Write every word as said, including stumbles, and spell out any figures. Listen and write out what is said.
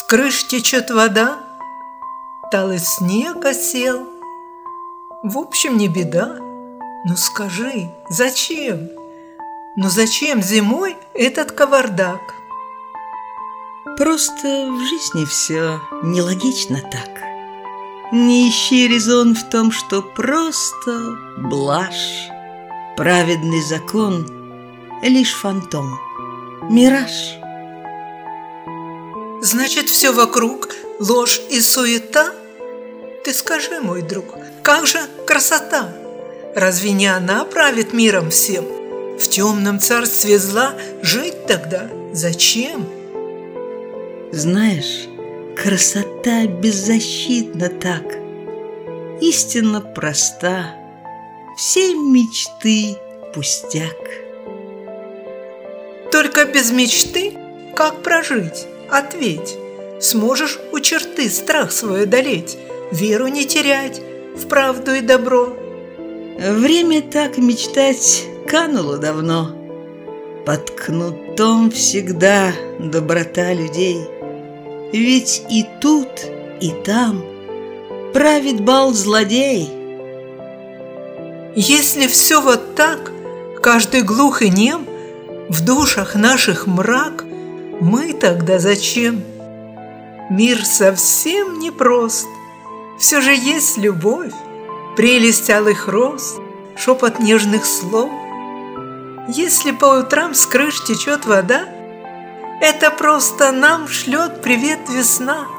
крыш течет вода, талый снег осел. В общем, не беда. Ну скажи, зачем? Ну зачем зимой этот кавардак? Просто в жизни все нелогично так. Не ищи резон в том, что просто блажь. Праведный закон — лишь фантом, мираж. Значит, все вокруг ложь и суета? Ты скажи, мой друг, как же красота? Разве не она правит миром всем? В темном царстве зла жить тогда зачем? Знаешь, красота беззащитна так, истинно проста, все мечты пустяк. Только без мечты как прожить? Ответь. Сможешь у черты страх свой одолеть, веру не терять в правду и добро? Время так мечтать кануло давно. Под кнутом всегда доброта людей. Ведь и тут, и там правит бал злодей. Если все вот так, каждый глух и нем, в душах наших мрак, мы тогда зачем? Мир совсем непрост, все же есть любовь, прелесть алых роз, шепот нежных слов. Если по утрам с крыш течет вода, это просто нам шлет привет весна.